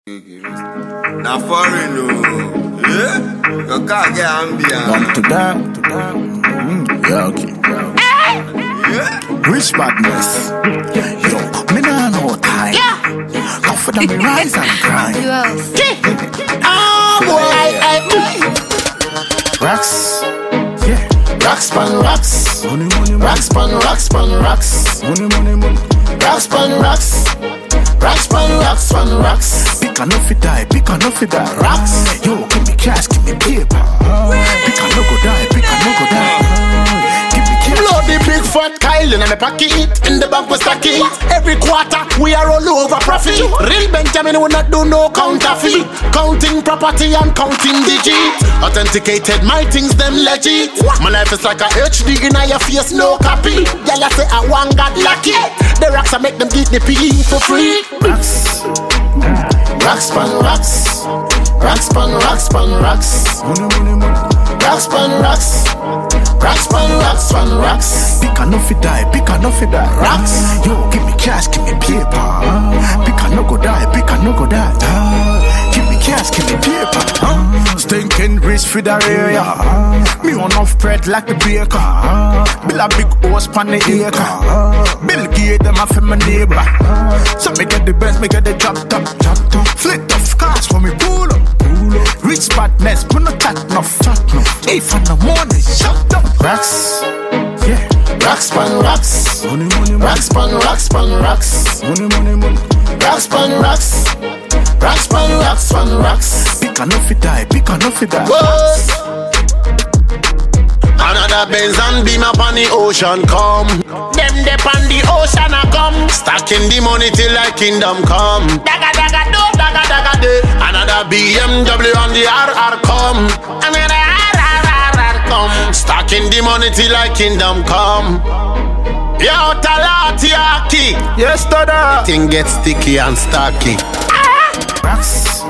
Now foreign, yeah? You can't get ambient. One to that. Yeah, okay. Yeah? Rich badness. Yo, me nah no time. Come for them, me rise and grind. Boy, Racks. Yeah. racks pan racks. Money, money, money. Racks pan racks pan racks. Money, money, money. Racks pan racks. Racks pan racks pan racks. Pick enough fi die, pick enough fi die. Racks. Yo, give me cash, give me paper. Pick a no go die, pick a no go die. Give me cash. Bloody big fat Kyle in my pocket. In the bank we stack it. Every quarter we are all over profit. Real Benjamin will not do no counterfeit. Counting property and counting digits. Authenticated, my things them legit. My life is like a HD in your face, no copy. Yeah, you say I want God lucky. The racks I make them get the PE for free. Racks. Racks pan racks. Racks pan racks pan racks. Money, money, money. Racks pan racks. Racks pan racks pan racks. Pick enough fi die, pick enough fi die. Racks. Yo, give me cash, give me paper. Pick a no go die, pick a no go die. Give me cash, give me paper. Stinking rich for the area. Me on enough bread like the baker. Build a big horse pan the acre. Bill Gates them off my neighbor. So me get the best, me get the drop top. Flick off cars for me pull up. Rich badness, we no chat enough. If in the morning, shut up. Racks, yeah. Racks pan racks. Money, money, money. Racks pan racks pan racks. Money, money, money. Racks pan racks. Racks pan racks pan racks. Pick enough fi die, pick enough fi die. Whoa. Another Benz and beam up on the ocean come. Them dep on the ocean a come. Stacking the money till like kingdom come. Daga daga do, daga daga do. Another BMW on the RR come. Another RR come. Stacking the money till like kingdom come. Yo, Talati Aki. Yes, Dada. Thing gets sticky and stocky. Racks,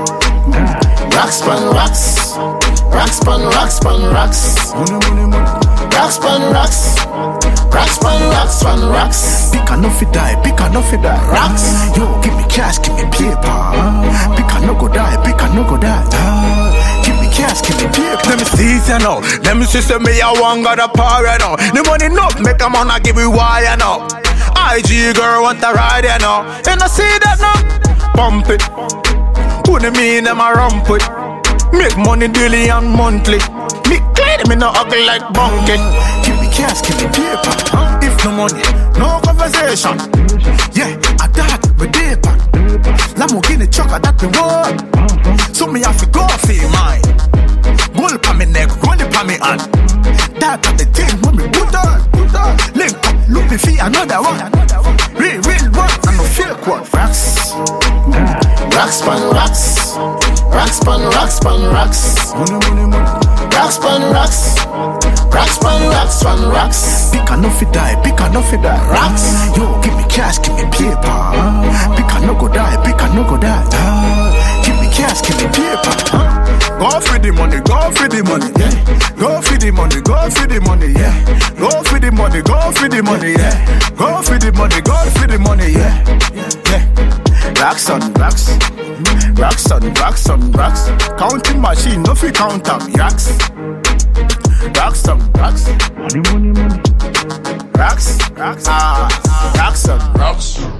Racks pan racks. Racks pan racks pan racks. money, money, money. Racks pan racks. Racks pan racks pan racks. Pick enough fi die, pick enough fi die. Racks. Yo, give me cash, give me paper. Pick a no go die, pick a no go die. Give me cash, give me paper. Them see you know, them system me a one got a power you know. The money no make a man a give you why you know. IG girl want to ride you know. You know see that now? Pump it. Who the mean them a rump it? Make money daily and monthly. Me clean me no ugly like bunky. Give me cash, give me paper. If no money, no conversation. Yeah, I that with paper. Lamborghini trucker that the word. So me have to go for mine. Gold pa me neck, roll it pa me hand. That at the thing when me put on. Link up, look me for another one. Real one, and no fake one. Racks, Racks pan racks. Racks pan racks pan racks. money, money, money. Racks pan racks. Racks pan racks pan racks. Pick enough fi die, pick enough fi die. Racks. Yo, give me cash, give me paper. Pick a no go die, pick a no go die. Give me cash, give me paper. Go for the money, go for the money, yeah. Go for the money, go for the money, yeah. Go for the money, go for the money, yeah. Go for the money, go for the money, yeah. Yeah. Racks on racks. Racks on racks on racks. Counting machine, no fi count up. Racks. Racks on racks. Money, money, money. Racks, racks, racks on racks.